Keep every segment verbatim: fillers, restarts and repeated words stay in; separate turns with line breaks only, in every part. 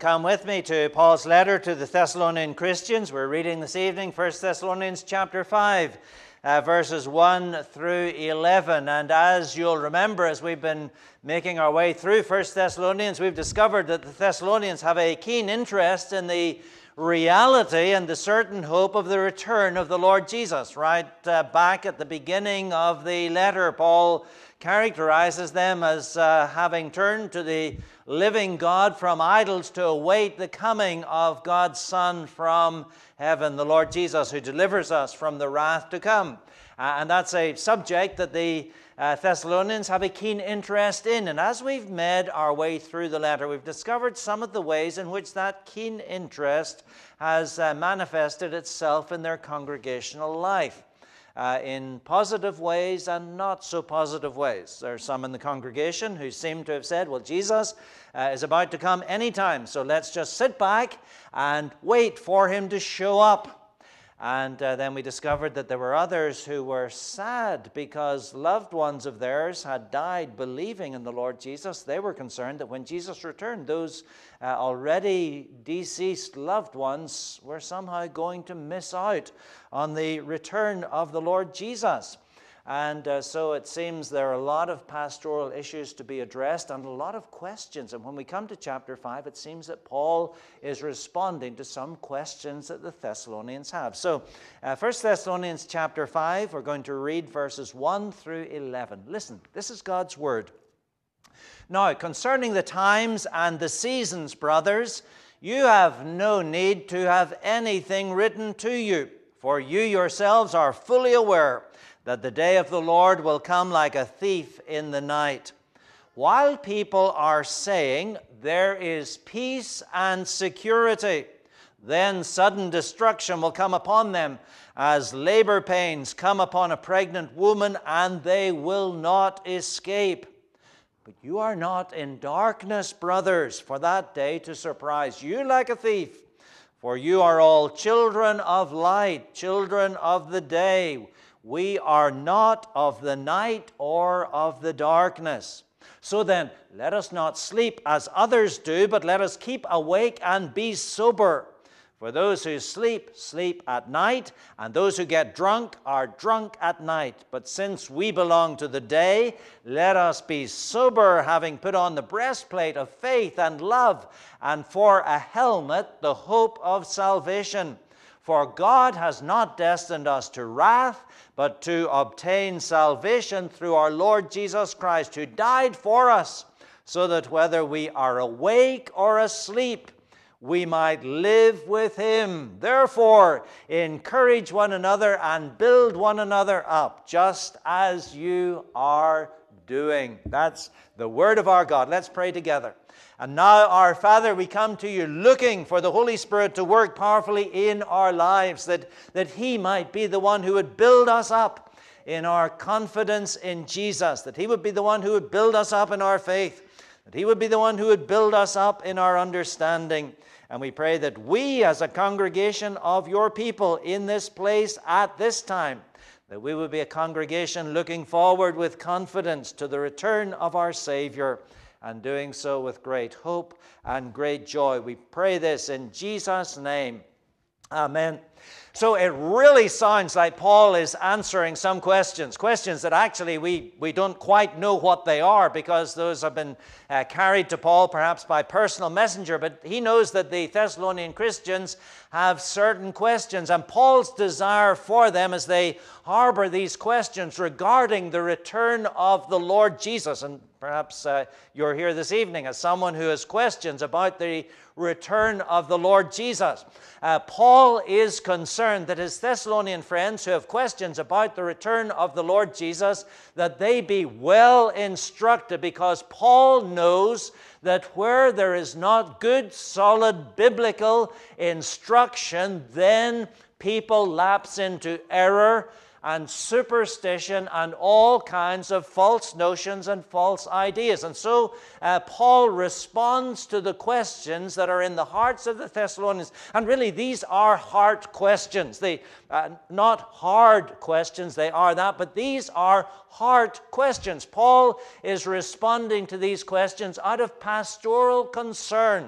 come with me to Paul's letter to the Thessalonian Christians. We're reading this evening First Thessalonians chapter five, uh, verses one through eleven. And as you'll remember, as we've been making our way through First Thessalonians, we've discovered that the Thessalonians have a keen interest in the reality and the certain hope of the return of the Lord Jesus. Right uh, back at the beginning of the letter, Paul characterizes them as uh, having turned to the living God from idols to await the coming of God's Son from heaven, the Lord Jesus, who delivers us from the wrath to come. Uh, and that's a subject that the uh, Thessalonians have a keen interest in. And as we've made our way through the letter, we've discovered some of the ways in which that keen interest has uh, manifested itself in their congregational life. Uh, in positive ways and not so positive ways. There are some in the congregation who seem to have said, well, Jesus uh, is about to come anytime, so let's just sit back and wait for him to show up. And uh, then we discovered that there were others who were sad because loved ones of theirs had died believing in the Lord Jesus. They were concerned that when Jesus returned, those uh, already deceased loved ones were somehow going to miss out on the return of the Lord Jesus. And uh, so it seems there are a lot of pastoral issues to be addressed and a lot of questions. And when we come to chapter five, it seems that Paul is responding to some questions that the Thessalonians have. So uh, First Thessalonians chapter five, we're going to read verses one through eleven. Listen, this is God's word. Now, concerning the times and the seasons, brothers, you have no need to have anything written to you, for you yourselves are fully aware that the day of the Lord will come like a thief in the night. While people are saying there is peace and security, then sudden destruction will come upon them as labor pains come upon a pregnant woman, and they will not escape. But you are not in darkness, brothers, for that day to surprise you like a thief. For you are all children of light, children of the day. We are not of the night or of the darkness. So then, let us not sleep as others do, but let us keep awake and be sober. For those who sleep, sleep at night, and those who get drunk are drunk at night. But since we belong to the day, let us be sober, having put on the breastplate of faith and love, and for a helmet, the hope of salvation. For God has not destined us to wrath, but to obtain salvation through our Lord Jesus Christ, who died for us, so that whether we are awake or asleep, we might live with him. Therefore, encourage one another and build one another up, just as you are doing. That's the word of our God. Let's pray together. And now, our Father, we come to you looking for the Holy Spirit to work powerfully in our lives, that, that he might be the one who would build us up in our confidence in Jesus, that he would be the one who would build us up in our faith, that he would be the one who would build us up in our understanding. And we pray that we, as a congregation of your people in this place at this time, that we would be a congregation looking forward with confidence to the return of our Savior, and doing so with great hope and great joy. We pray this in Jesus' name. Amen. So it really sounds like Paul is answering some questions, questions that actually we, we don't quite know what they are, because those have been uh, carried to Paul perhaps by personal messenger, but he knows that the Thessalonian Christians have certain questions, and Paul's desire for them as they harbor these questions regarding the return of the Lord Jesus. And perhaps uh, you're here this evening as someone who has questions about the return of the Lord Jesus. Uh, Paul is concerned that his Thessalonian friends who have questions about the return of the Lord Jesus, that they be well instructed, because Paul knows that where there is not good, solid biblical instruction, then people lapse into error and superstition and all kinds of false notions and false ideas. And so uh, Paul responds to the questions that are in the hearts of the Thessalonians. And really, these are heart questions. They uh, not hard questions, they are that, but these are heart questions. Paul is responding to these questions out of pastoral concern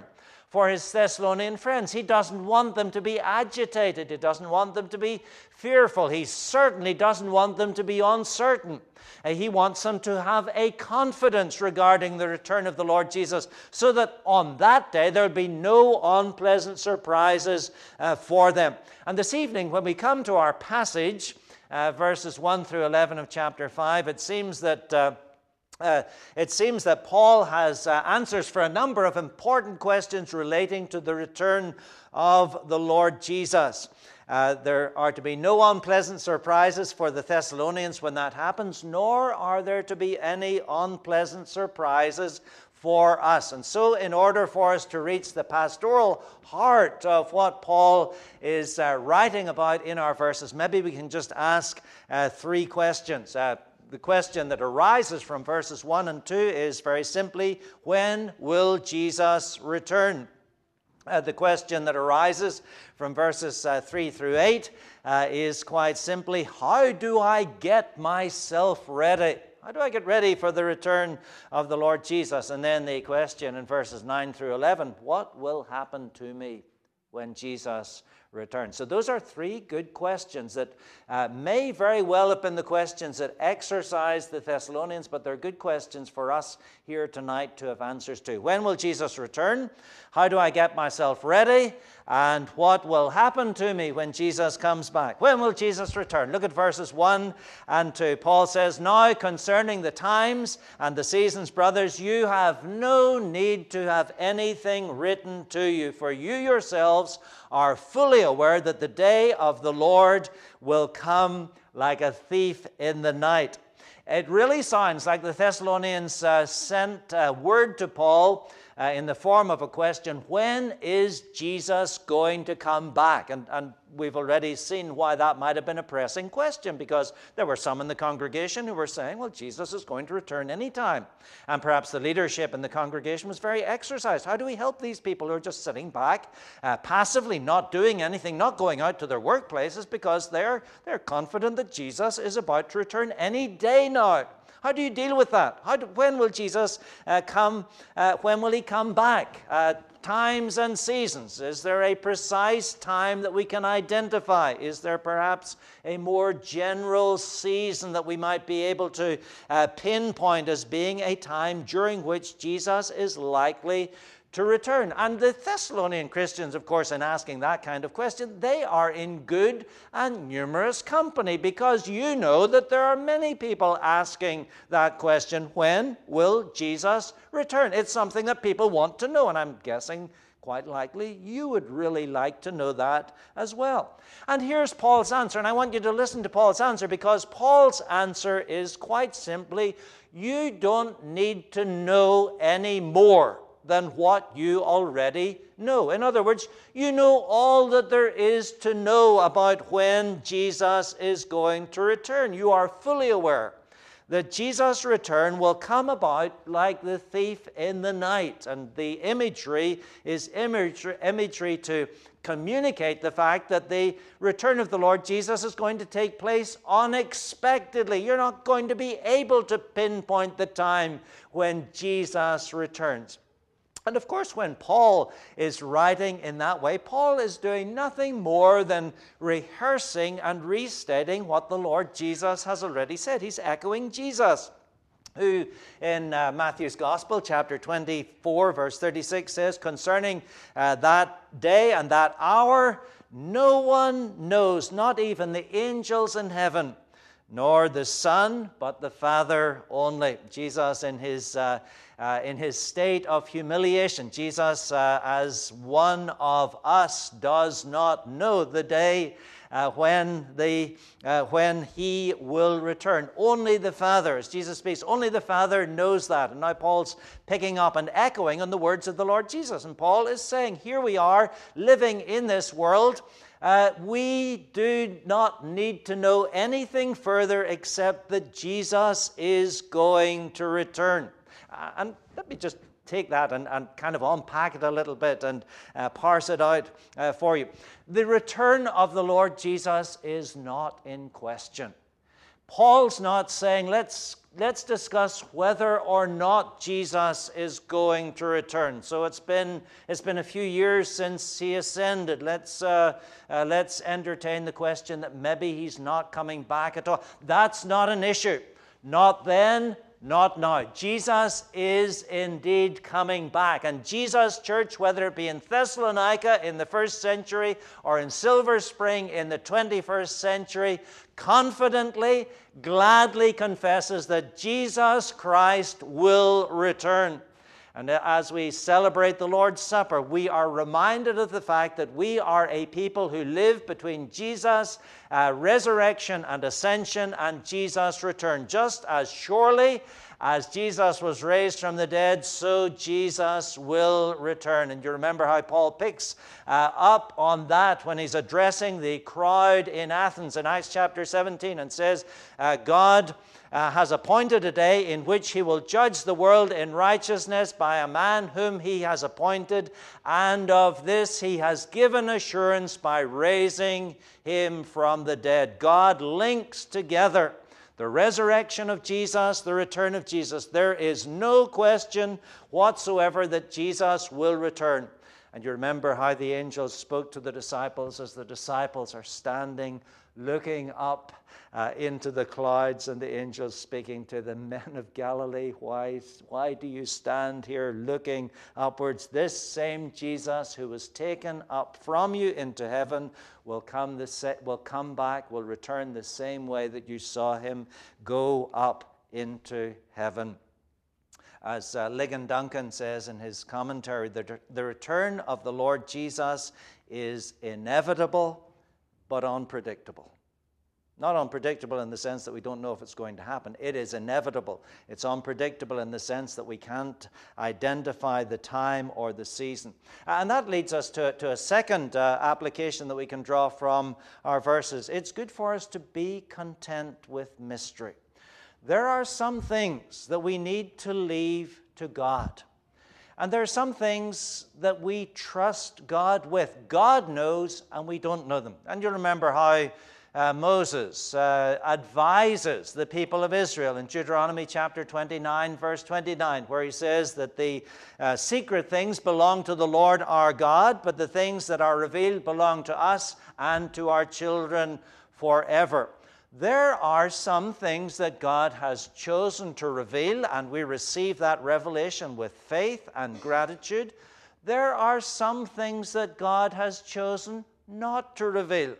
for his Thessalonian friends. He doesn't want them to be agitated. He doesn't want them to be fearful. He certainly doesn't want them to be uncertain. Uh, he wants them to have a confidence regarding the return of the Lord Jesus, so that on that day there will be no unpleasant surprises uh, for them. And this evening, when we come to our passage, uh, verses one through eleven of chapter five, it seems that uh, Uh, it seems that Paul has uh, answers for a number of important questions relating to the return of the Lord Jesus. Uh, there are to be no unpleasant surprises for the Thessalonians when that happens, nor are there to be any unpleasant surprises for us. And so, in order for us to reach the pastoral heart of what Paul is uh, writing about in our verses, maybe we can just ask uh, three questions. Uh, The question that arises from verses one and two is very simply, when will Jesus return? Uh, the question that arises from verses uh, three through eight uh, is quite simply, how do I get myself ready? How do I get ready for the return of the Lord Jesus? And then the question in verses nine through eleven, what will happen to me when Jesus returns? So those are three good questions that uh, may very well have been the questions that exercised the Thessalonians, but they're good questions for us here tonight to have answers to. When will Jesus return? How do I get myself ready? And what will happen to me when Jesus comes back? When will Jesus return? Look at verses one and two. Paul says, now concerning the times and the seasons, brothers, you have no need to have anything written to you, for you yourselves are fully aware that the day of the Lord will come like a thief in the night. It really sounds like the Thessalonians uh, sent a word to Paul uh, in the form of a question, when is Jesus going to come back? And, and we've already seen why that might have been a pressing question, because there were some in the congregation who were saying, well, Jesus is going to return anytime. And perhaps the leadership in the congregation was very exercised. How do we help these people who are just sitting back, uh, passively not doing anything, not going out to their workplaces, because they're, they're confident that Jesus is about to return any day now? How do you deal with that? How do, when will Jesus uh, come? Uh, when will he come back? Uh, times and seasons. Is there a precise time that we can identify? Is there perhaps a more general season that we might be able to uh, pinpoint as being a time during which Jesus is likely to return? And the Thessalonian Christians, of course, in asking that kind of question, they are in good and numerous company, because you know that there are many people asking that question, when will Jesus return? It's something that people want to know, and I'm guessing quite likely you would really like to know that as well. And here's Paul's answer, and I want you to listen to Paul's answer, because Paul's answer is quite simply, you don't need to know any more than what you already know. In other words, you know all that there is to know about when Jesus is going to return. You are fully aware that Jesus' return will come about like the thief in the night. And the imagery is imagery, imagery to communicate the fact that the return of the Lord Jesus is going to take place unexpectedly. You're not going to be able to pinpoint the time when Jesus returns. And of course, when Paul is writing in that way, Paul is doing nothing more than rehearsing and restating what the Lord Jesus has already said. He's echoing Jesus, who in uh, Matthew's Gospel, chapter twenty-four, verse thirty-six says, concerning uh, that day and that hour, no one knows, not even the angels in heaven, nor the Son, but the Father only. Jesus in his uh, uh, in his state of humiliation, Jesus uh, as one of us does not know the day uh, when the uh, when he will return. Only the Father, as Jesus speaks, only the Father knows that. And now Paul's picking up and echoing on the words of the Lord Jesus. And Paul is saying, here we are living in this world. Uh, we do not need to know anything further except that Jesus is going to return. Uh, and let me just take that and, and kind of unpack it a little bit and uh, parse it out uh, for you. The return of the Lord Jesus is not in question. Paul's not saying, let's let's discuss whether or not Jesus is going to return. So it's been it's been a few years since he ascended. Let's uh, uh, let's entertain the question that maybe he's not coming back at all. That's not an issue. Not then, not now. Jesus is indeed coming back. And Jesus' church, whether it be in Thessalonica in the first century or in Silver Spring in the twenty-first century, confidently, gladly confesses that Jesus Christ will return. And as we celebrate the Lord's Supper, we are reminded of the fact that we are a people who live between Jesus' uh, resurrection and ascension and Jesus' return. Just as surely as Jesus was raised from the dead, so Jesus will return. And you remember how Paul picks uh, up on that when he's addressing the crowd in Athens in Acts chapter seventeen and says, uh, God Uh, has appointed a day in which he will judge the world in righteousness by a man whom he has appointed, and of this he has given assurance by raising him from the dead. God links together the resurrection of Jesus, the return of Jesus. There is no question whatsoever that Jesus will return. And you remember how the angels spoke to the disciples as the disciples are standing looking up uh, into the clouds, and the angels speaking to the men of Galilee, why, why do you stand here looking upwards? This same Jesus who was taken up from you into heaven will come, the, will come back, will return the same way that you saw him go up into heaven. As uh, Ligon Duncan says in his commentary, the, the return of the Lord Jesus is inevitable but unpredictable. Not unpredictable in the sense that we don't know if it's going to happen. It is inevitable. It's unpredictable in the sense that we can't identify the time or the season. And that leads us to, to a second uh, application that we can draw from our verses. It's good for us to be content with mystery. There are some things that we need to leave to God. And there are some things that we trust God with. God knows and we don't know them. And you remember how uh, Moses uh, advises the people of Israel in Deuteronomy chapter twenty-nine, verse twenty-nine, where he says that the uh, secret things belong to the Lord our God, but the things that are revealed belong to us and to our children forever. There are some things that God has chosen to reveal, and we receive that revelation with faith and gratitude. There are some things that God has chosen not to reveal,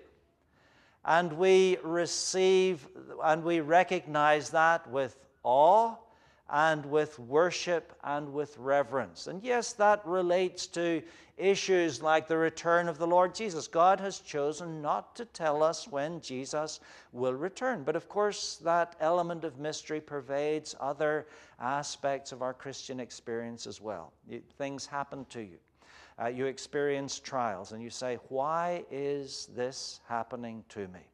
and we receive and we recognize that with awe and with worship and with reverence. And yes, that relates to issues like the return of the Lord Jesus. God has chosen not to tell us when Jesus will return. But of course, that element of mystery pervades other aspects of our Christian experience as well. You, things happen to you. Uh, you experience trials and you say, why is this happening to me?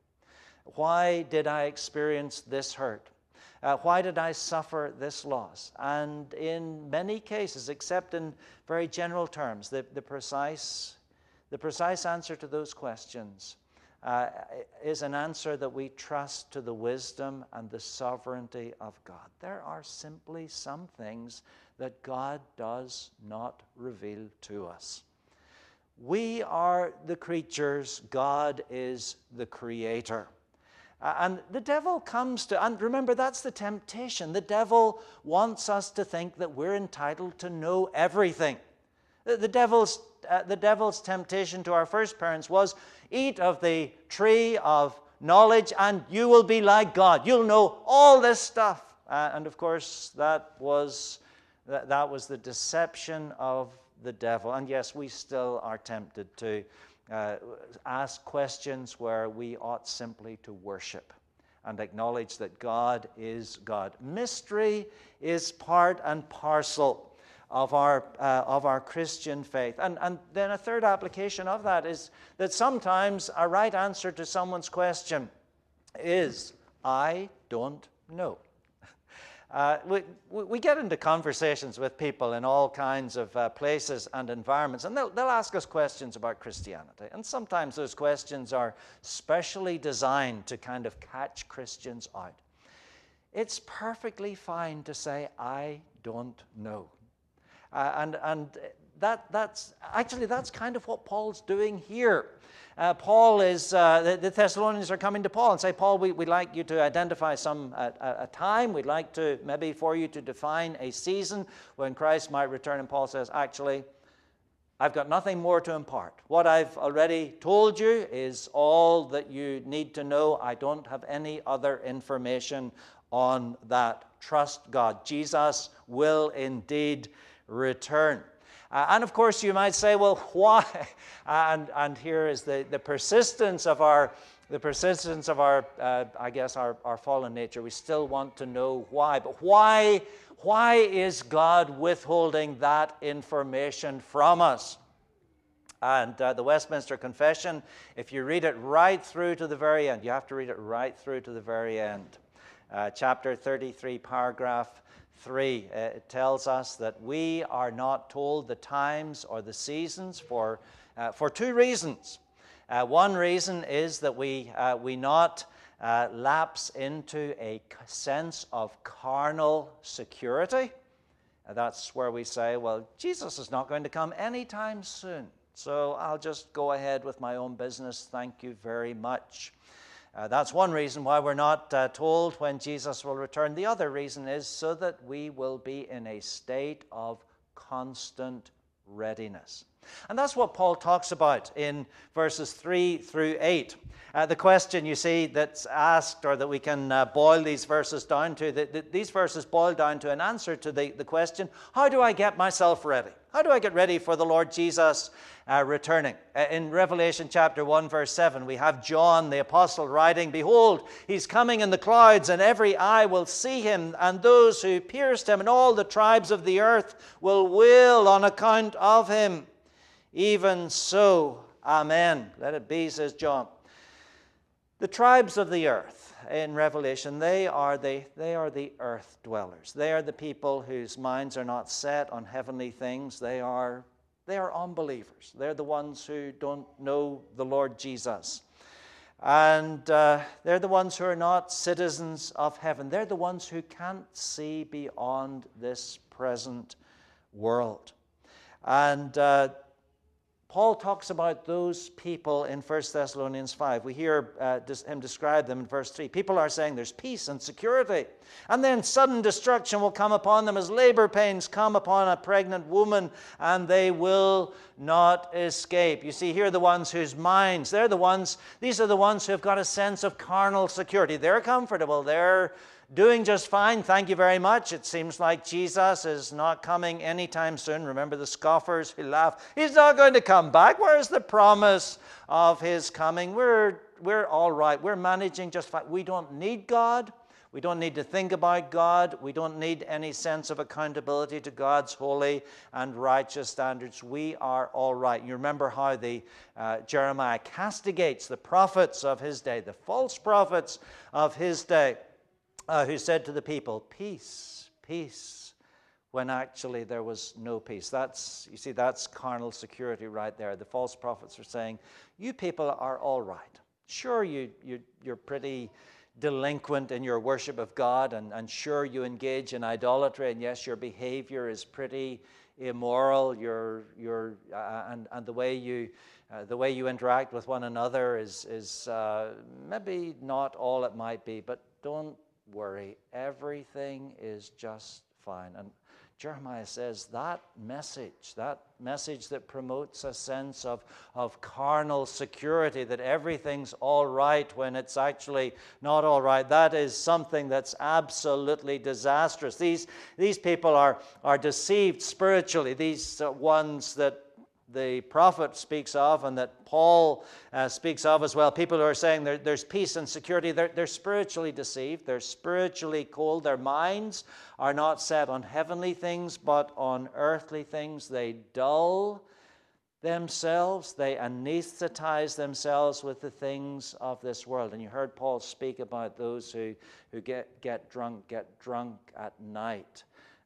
Why did I experience this hurt? Uh, why did I suffer this loss? And in many cases, except in very general terms, the, the, precise, the precise answer to those questions uh, is an answer that we trust to the wisdom and the sovereignty of God. There are simply some things that God does not reveal to us. We are the creatures, God is the creator. Uh, and the devil comes to, and remember, that's the temptation. The devil wants us to think that we're entitled to know everything. The, the, devil's, uh, the devil's temptation to our first parents was, eat of the tree of knowledge and you will be like God. You'll know all this stuff. Uh, and of course, that was, that, that was the deception of the devil. And yes, we still are tempted to Uh, ask questions where we ought simply to worship and acknowledge that God is God. Mystery is part and parcel of our, uh, of our Christian faith. And, and then a third application of that is that sometimes a right answer to someone's question is, I don't know. Uh, we, we get into conversations with people in all kinds of uh, places and environments, and they'll, they'll ask us questions about Christianity. And sometimes those questions are specially designed to kind of catch Christians out. it's perfectly fine to say, I don't know. Uh, and and that that's actually that's kind of what Paul's doing here. Uh, Paul is uh, the, the Thessalonians are coming to Paul and say, Paul, we, we'd like you to identify some uh, a time. We'd like to maybe for you to define a season when Christ might return. And Paul says, actually, I've got nothing more to impart. What I've already told you is all that you need to know. I don't have any other information on that. Trust God. Jesus will indeed return. Uh, and of course you might say, well, why? and and here is the, the persistence of our the persistence of our uh, I guess our, our fallen nature. We still want to know why. But why why is God withholding that information from us? And uh, the Westminster Confession, if you read it right through to the very end, you have to read it right through to the very end. Uh, chapter thirty-three, paragraph three, uh, it tells us that we are not told the times or the seasons for, uh, for two reasons. Uh, one reason is that we, uh, we not uh, lapse into a sense of carnal security. Uh, that's where we say, well, Jesus is not going to come anytime soon, so I'll just go ahead with my own business. Thank you very much. Uh, that's one reason why we're not uh, told when Jesus will return. The other reason is so that we will be in a state of constant readiness. And that's what Paul talks about in verses three through eight. Uh, the question, you see, that's asked, or that we can uh, boil these verses down to, the, the, these verses boil down to an answer to the, the question, how do I get myself ready? How do I get ready for the Lord Jesus uh, returning? Uh, in Revelation chapter one, verse seven, we have John the apostle writing, behold, he's coming in the clouds, and every eye will see him, and those who pierced him, and all the tribes of the earth will wail on account of him. Even so, amen. Let it be, says John. The tribes of the earth in Revelation, they are the, they are the earth dwellers. They are the people whose minds are not set on heavenly things. They are, they are unbelievers. They're the ones who don't know the Lord Jesus. And uh, they're the ones who are not citizens of heaven. They're the ones who can't see beyond this present world. And uh, Paul talks about those people in First Thessalonians five. We hear uh, him describe them in verse three. People are saying there's peace and security. And then sudden destruction will come upon them as labor pains come upon a pregnant woman, and they will not escape. You see, here are the ones whose minds, they're the ones, these are the ones who have got a sense of carnal security. They're comfortable. They're doing just fine, thank you very much. It seems like Jesus is not coming anytime soon. Remember the scoffers who laugh. He's not going to come back. Where's the promise of his coming? We're, we're all right. We're managing just fine. We don't need God. We don't need to think about God. We don't need any sense of accountability to God's holy and righteous standards. We are all right. You remember how the uh, Jeremiah castigates the prophets of his day, the false prophets of his day. Uh, who said to the people, peace, peace, when actually there was no peace. That's, you see, that's carnal security right there. The false prophets are saying, you people are all right. Sure, you, you, you're pretty delinquent in your worship of God, and, and sure, you engage in idolatry, and yes, your behavior is pretty immoral. Your, your, uh, and, and the way you... Uh, the way you interact with one another is, is uh, maybe not all it might be, but don't worry. Everything is just fine. And Jeremiah says that message, that message that promotes a sense of, of carnal security, that everything's all right when it's actually not all right, that is something that's absolutely disastrous. These, these people are, are deceived spiritually, these uh, ones that the prophet speaks of and that Paul uh, speaks of as well. People who are saying there, there's peace and security, they're, they're spiritually deceived. They're spiritually cold. Their minds are not set on heavenly things but on earthly things. They dull themselves. They anesthetize themselves with the things of this world. And you heard Paul speak about those who, who get, get drunk, get drunk at night.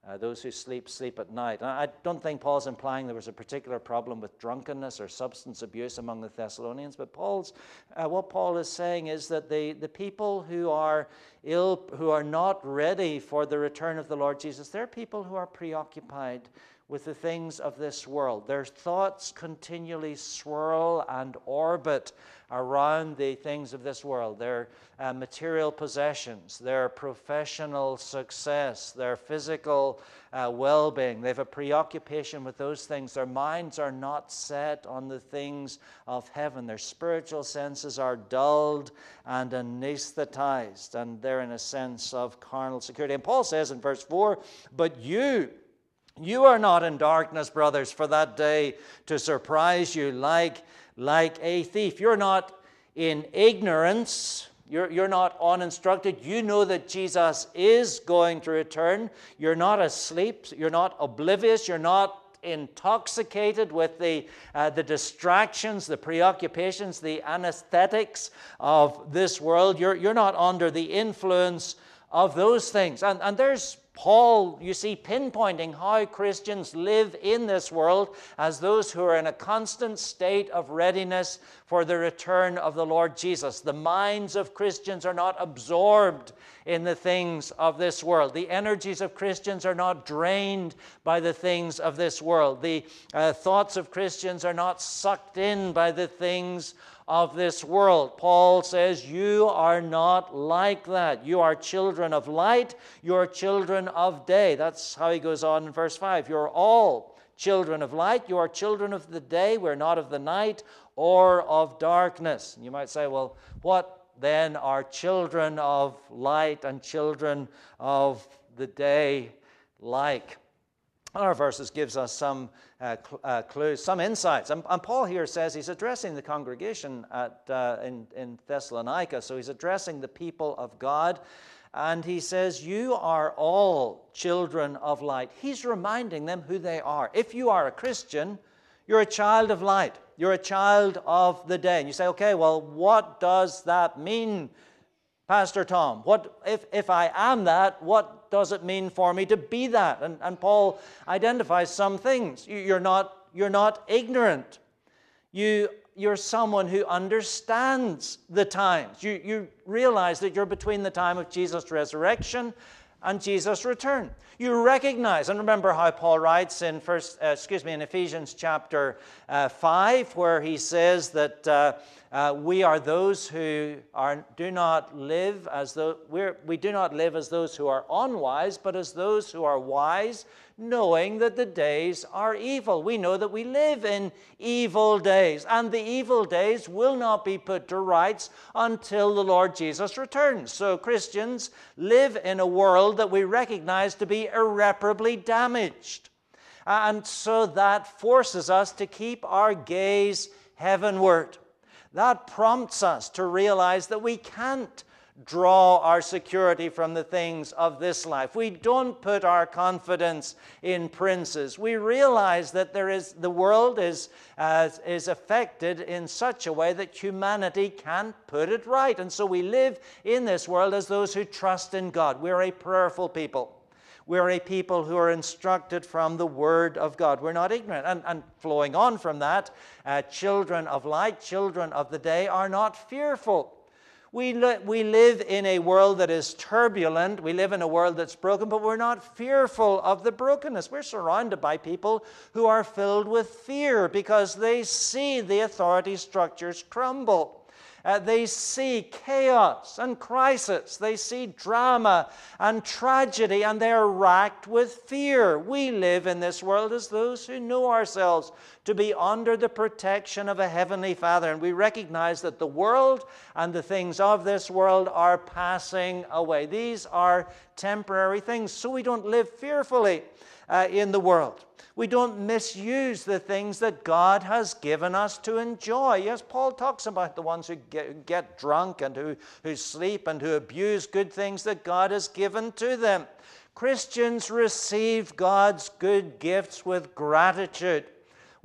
Uh, those who sleep, sleep at night. And I don't think Paul's implying there was a particular problem with drunkenness or substance abuse among the Thessalonians, but Paul's, uh, what Paul is saying is that the, the people who are ill, who are not ready for the return of the Lord Jesus, they're people who are preoccupied with the things of this world. Their thoughts continually swirl and orbit around the things of this world, their uh, material possessions, their professional success, their physical uh, well-being. They have a preoccupation with those things. Their minds are not set on the things of heaven. Their spiritual senses are dulled and anesthetized, and they're in a sense of carnal security. And Paul says in verse four, "But you, you are not in darkness, brothers, for that day to surprise you like like a thief." You're not in ignorance. You're, you're not uninstructed. You know that Jesus is going to return. You're not asleep. You're not oblivious. You're not intoxicated with the, uh, the distractions, the preoccupations, the anesthetics of this world. You're, you're not under the influence of those things. And, and there's Paul, you see, pinpointing how Christians live in this world as those who are in a constant state of readiness for the return of the Lord Jesus. The minds of Christians are not absorbed in the things of this world. The energies of Christians are not drained by the things of this world. The uh, thoughts of Christians are not sucked in by the things of this world. Paul says, you are not like that. You are children of light. You are children of day. That's how he goes on in verse five. You're all children of light. You are children of the day. We're not of the night or of darkness. And you might say, well, what then are children of light and children of the day like? Our verses gives us some uh, cl- uh, clues, some insights. And, and Paul here says he's addressing the congregation at, uh, in, in Thessalonica. So he's addressing the people of God. And he says, you are all children of light. He's reminding them who they are. If you are a Christian, you're a child of light. You're a child of the day. And you say, okay, well, what does that mean, Pastor Tom? What if, if I am that, what does it mean for me to be that? And, and Paul identifies some things. You, you're not, you're not ignorant. You, you're someone who understands the times. You, you realize that you're between the time of Jesus' resurrection and Jesus' return. You recognize, and remember how Paul writes in first, uh, excuse me, in Ephesians chapter uh, five, where he says that uh, uh, we are those who are do not live as though we're, we do not live as those who are unwise, but as those who are wise, knowing that the days are evil. We know that we live in evil days, and the evil days will not be put to rights until the Lord Jesus returns. So Christians live in a world that we recognize to be irreparably damaged. And so that forces us to keep our gaze heavenward. That prompts us to realize that we can't draw our security from the things of this life. We don't put our confidence in princes. We realize that there is the world is, uh, is affected in such a way that humanity can't put it right. And so we live in this world as those who trust in God. We're a prayerful people. We're a people who are instructed from the Word of God. We're not ignorant. And, and flowing on from that, uh, children of light, children of the day are not fearful. We, li- we live in a world that is turbulent. We live in a world that's broken, but we're not fearful of the brokenness. We're surrounded by people who are filled with fear because they see the authority structures crumble. Uh, they see chaos and crisis. They see drama and tragedy, and they are racked with fear. We live in this world as those who know ourselves to be under the protection of a heavenly Father, and we recognize that the world and the things of this world are passing away. These are temporary things, so we don't live fearfully uh, in the world. We don't misuse the things that God has given us to enjoy. Yes, Paul talks about the ones who get, get drunk and who, who sleep and who abuse good things that God has given to them. Christians receive God's good gifts with gratitude.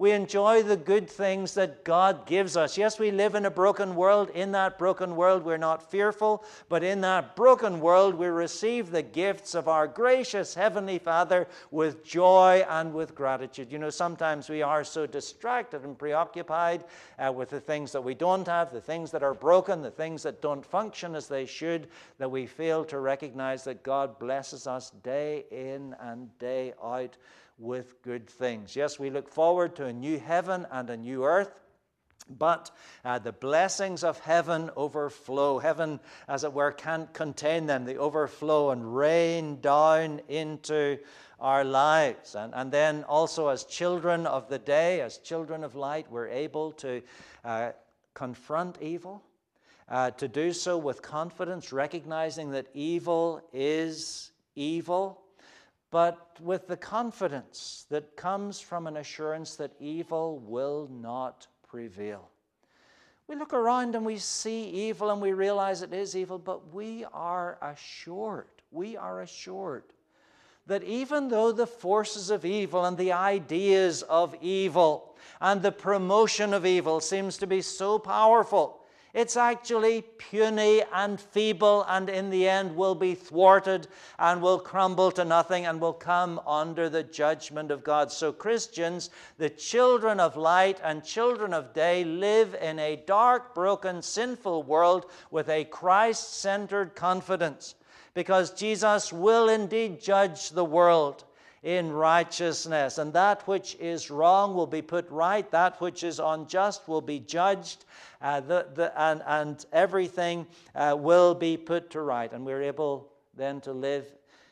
We enjoy the good things that God gives us. Yes, we live in a broken world. In that broken world, we're not fearful. But in that broken world, we receive the gifts of our gracious Heavenly Father with joy and with gratitude. You know, sometimes we are so distracted and preoccupied uh, with the things that we don't have, the things that are broken, the things that don't function as they should, that we fail to recognize that God blesses us day in and day out with good things. Yes, we look forward to a new heaven and a new earth, but uh, the blessings of heaven overflow. Heaven, as it were, can't contain them. They overflow and rain down into our lives. And, and then also as children of the day, as children of light, we're able to uh, confront evil, uh, to do so with confidence, recognizing that evil is evil, but with the confidence that comes from an assurance that evil will not prevail. We look around and we see evil and we realize it is evil, but we are assured, we are assured that even though the forces of evil and the ideas of evil and the promotion of evil seems to be so powerful, it's actually puny and feeble, and in the end will be thwarted and will crumble to nothing and will come under the judgment of God. So Christians, the children of light and children of day, live in a dark, broken, sinful world with a Christ-centered confidence, because Jesus will indeed judge the world in righteousness, and that which is wrong will be put right, that which is unjust will be judged, uh, the, the, and, and everything uh, will be put to right, and we're able then to live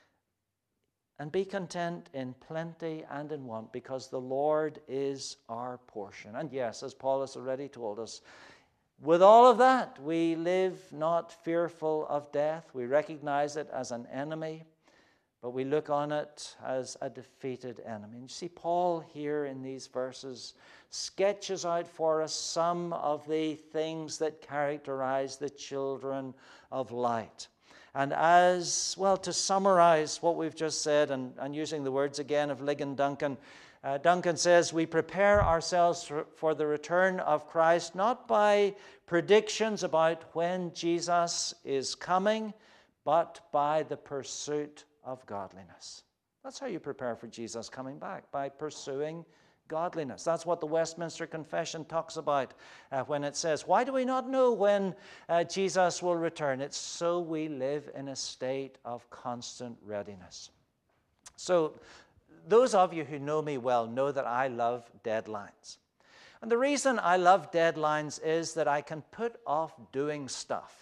and be content in plenty and in want, because the Lord is our portion. And yes, as Paul has already told us, with all of that, we live not fearful of death. We recognize it as an enemy, but we look on it as a defeated enemy. And you see, Paul here in these verses sketches out for us some of the things that characterize the children of light. And as, well, to summarize what we've just said, and, and using the words again of Ligon Duncan, uh, Duncan says, we prepare ourselves for, for the return of Christ, not by predictions about when Jesus is coming, but by the pursuit of godliness. That's how you prepare for Jesus coming back, by pursuing godliness. That's what the Westminster Confession talks about uh, when it says, why do we not know when uh, Jesus will return? It's so we live in a state of constant readiness. So those of you who know me well know that I love deadlines. And the reason I love deadlines is that I can put off doing stuff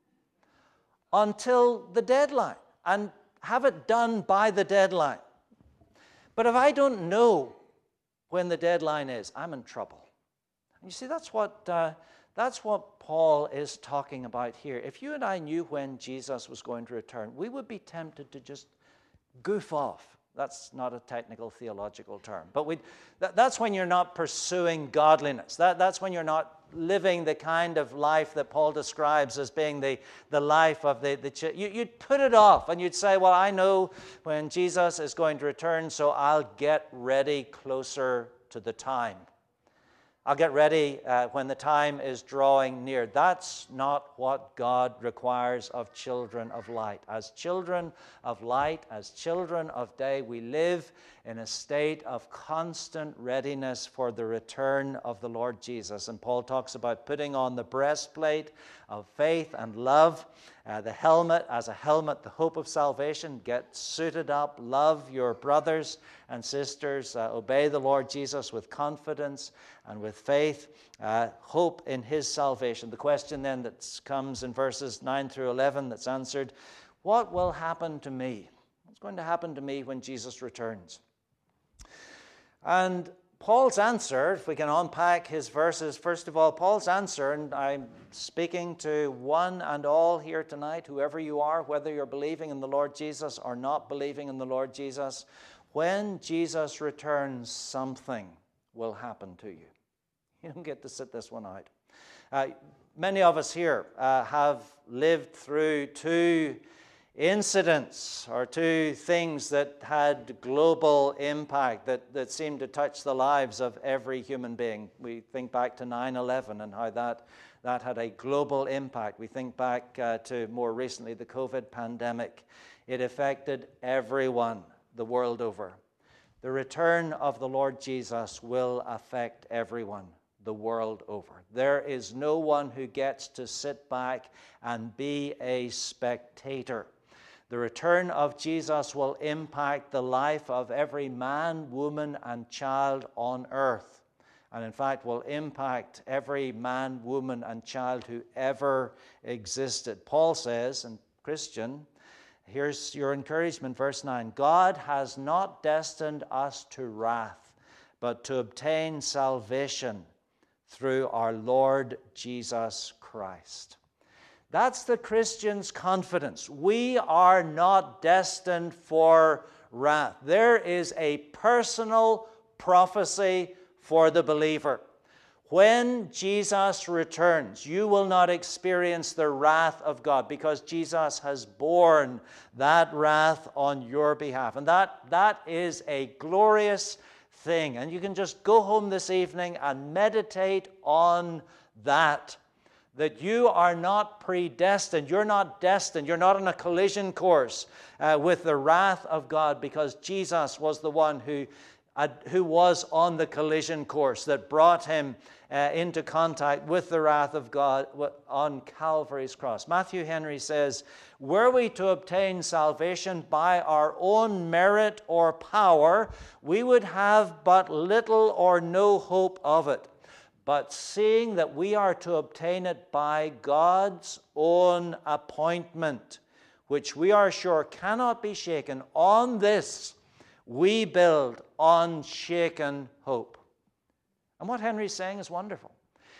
until the deadline and have it done by the deadline. But if I don't know when the deadline is, I'm in trouble. And you see, that's what, uh, that's what Paul is talking about here. If you and I knew when Jesus was going to return, we would be tempted to just goof off. That's not a technical theological term. But we, that, that's when you're not pursuing godliness. That, that's when you're not living the kind of life that Paul describes as being the, the life of the, the you, you'd put it off and you'd say, well, I know when Jesus is going to return, so I'll get ready closer to the time. I'll get ready uh, when the time is drawing near. That's not what God requires of children of light. As children of light, as children of day, we live in a state of constant readiness for the return of the Lord Jesus. And Paul talks about putting on the breastplate of faith and love, uh, the helmet as a helmet, the hope of salvation. Get suited up, love your brothers and sisters, uh, obey the Lord Jesus with confidence and with faith, uh, hope in his salvation. The question then that comes in verses nine through eleven that's answered, what will happen to me? What's going to happen to me when Jesus returns? And Paul's answer, if we can unpack his verses, first of all, Paul's answer, and I'm speaking to one and all here tonight, whoever you are, whether you're believing in the Lord Jesus or not believing in the Lord Jesus, when Jesus returns, something will happen to you. You don't get to sit this one out. Uh, many of us here uh, have lived through two incidents or two things that had global impact, that, that seemed to touch the lives of every human being. We think back to nine eleven and how that, that had a global impact. We think back uh, to more recently the COVID pandemic. It affected everyone the world over. The return of the Lord Jesus will affect everyone the world over. There is no one who gets to sit back and be a spectator. The return of Jesus will impact the life of every man, woman, and child on earth. And in fact, will impact every man, woman, and child who ever existed. Paul says, and Christian, here's your encouragement, verse nine, God has not destined us to wrath, but to obtain salvation through our Lord Jesus Christ. That's the Christian's confidence. We are not destined for wrath. There is a personal prophecy for the believer. When Jesus returns, you will not experience the wrath of God because Jesus has borne that wrath on your behalf. And that, that is a glorious thing. And you can just go home this evening and meditate on that. That you are not predestined, you're not destined, you're not on a collision course uh, with the wrath of God, because Jesus was the one who, uh, who was on the collision course that brought him uh, into contact with the wrath of God on Calvary's cross. Matthew Henry says, were we to obtain salvation by our own merit or power, we would have but little or no hope of it. But seeing that we are to obtain it by God's own appointment, which we are sure cannot be shaken, on this we build unshaken hope. And what Henry's saying is wonderful.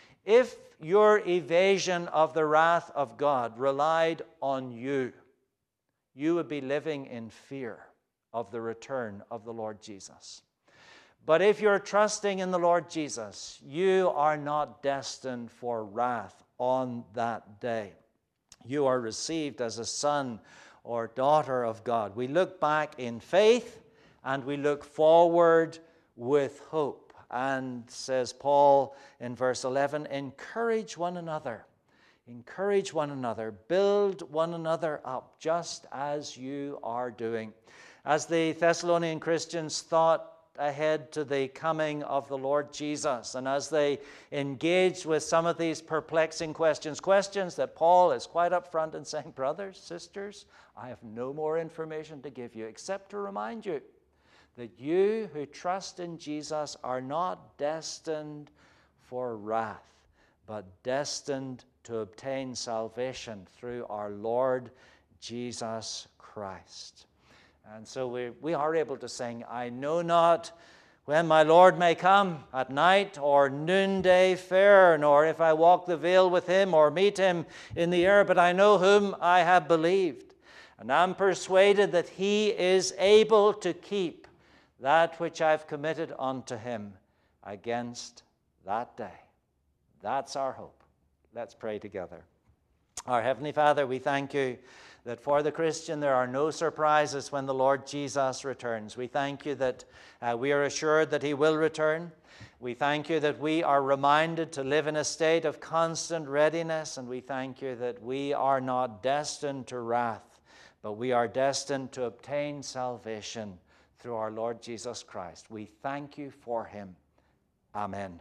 If your evasion of the wrath of God relied on you, you would be living in fear of the return of the Lord Jesus. But if you're trusting in the Lord Jesus, you are not destined for wrath on that day. You are received as a son or daughter of God. We look back in faith and we look forward with hope. And says Paul in verse eleven, encourage one another. Encourage one another. Build one another up, just as you are doing. As the Thessalonian Christians thought ahead to the coming of the Lord Jesus, and as they engaged with some of these perplexing questions, questions that Paul is quite upfront in saying, brothers, sisters, I have no more information to give you except to remind you that you who trust in Jesus are not destined for wrath, but destined to obtain salvation through our Lord Jesus Christ. And so we, we are able to sing, I know not when my Lord may come, at night or noonday fair, nor if I walk the vale with him or meet him in the air, but I know whom I have believed, and am persuaded that he is able to keep that which I've committed unto him against that day. That's our hope. Let's pray together. Our Heavenly Father, we thank you that for the Christian there are no surprises when the Lord Jesus returns. We thank you that uh, we are assured that he will return. We thank you that we are reminded to live in a state of constant readiness, and we thank you that we are not destined to wrath, but we are destined to obtain salvation through our Lord Jesus Christ. We thank you for him. Amen.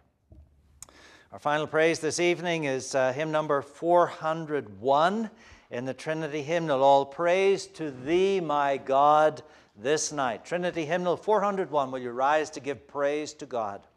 Our final praise this evening is uh, hymn number four hundred one in the Trinity Hymnal. All praise to thee, my God, this night. Trinity Hymnal four hundred one. Will you rise to give praise to God?